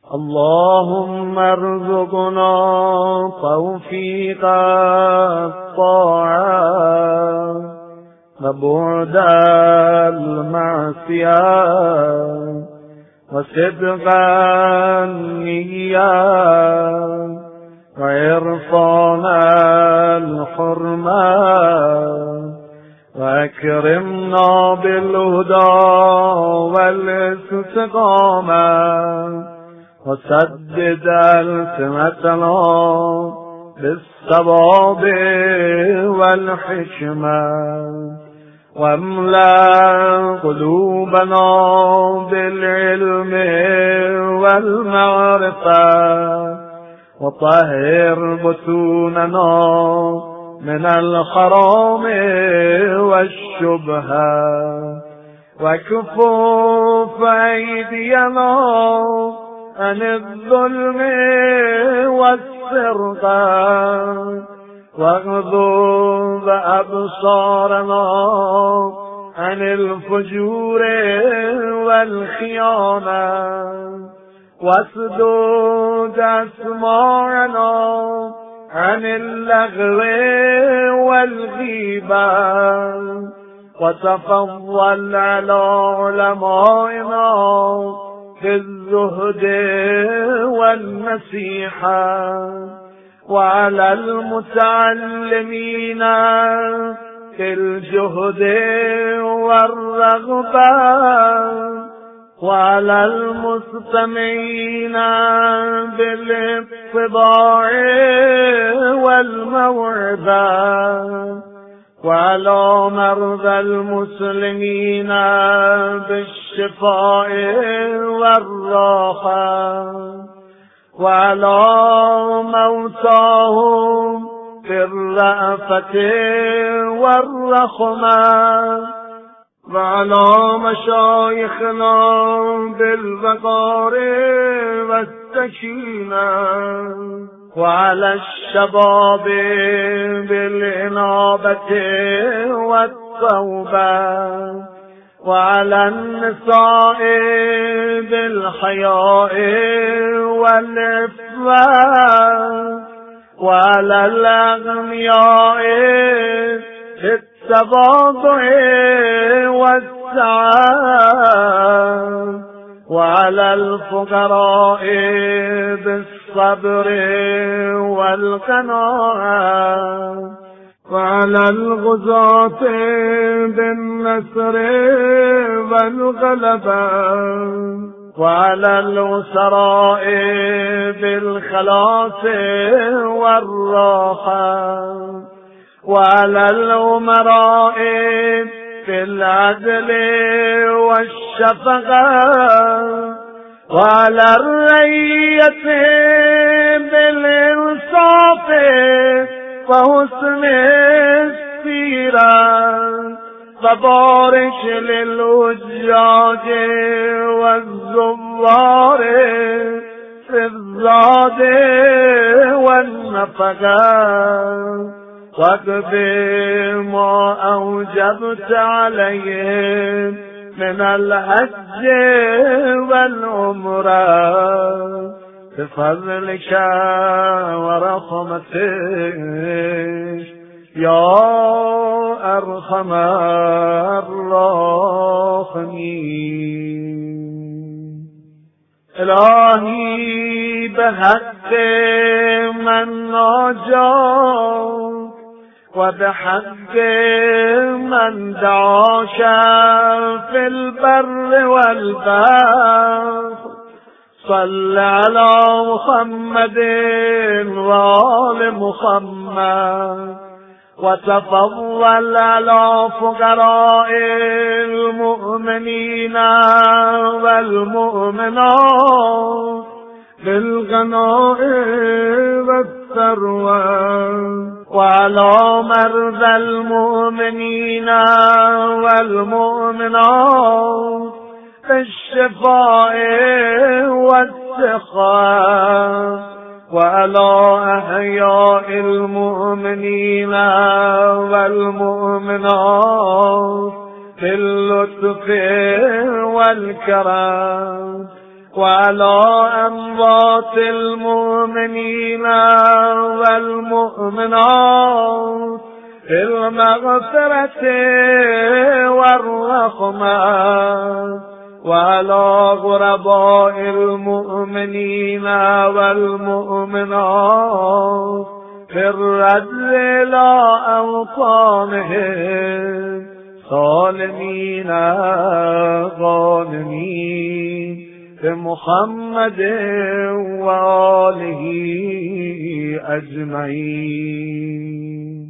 اللهم ارزقنا توفيق الطاعة وبعد المعصية وصدق النية وعرفان الحرمة وأكرمنا بالهدى والاستقامة وسدد ألسنتنا بالصواب والحكمة واملأ قلوبنا بالعلم والمعرفة وطهر بطوننا من الحرام والشبهة وكفف أيدينا عن الظلم والسرقة واغضب أبصارنا عن الفجور والخيانة واسدد أسماعنا عن اللغو والغيبة وتفضل على علمائنا بالزهد والنصيحة وعلى المتعلمين بالجهد والرغبة وعلى المستمعين بالاتباع والموعظة وعلى مرضى المسلمين بالشفاء والراحة وعلى موتاهم بالرأفة والرحمة وعلى مشايخنا بالوقار والسكينة وعلى الشباب بالإنابة والتوبة وعلى النساء بالحياء والعفة وعلى الأغنياء بالتواضع والسعة وعلى الفقراء بالصبر والقناعة وعلى الغزاة بالنصر والغلبة وعلى الأسراء بالخلاص والراحة وعلى الأمراء بالعدل والشفقة وعلى الرعية بالإنصاف وحسن السيرة وبارك للحجاج والزوار في الزاد والنفقة واقض ما أوجبت عليهم من الحج والعمرة بفضلك ورحمتك يا أرحم الراحمين. إلهي بحق من ناجاك وبحق من دعاك في البر والبحر صل على محمد وآل محمد وتفضل على فقراء المؤمنين والمؤمنات بالغناء والثروة وعلى مرضى المؤمنين والمؤمنات بالشفاء والسخاء وعلى أحياء المؤمنين والمؤمنات باللطف والكرم وعلى أموات المؤمنين والمؤمنات بالمغفرة والرحمة، وعلى غرباء المؤمنين والمؤمنات بالرد إلى أوطانهم سالمين غانمين بمحمد وآله أجمعين.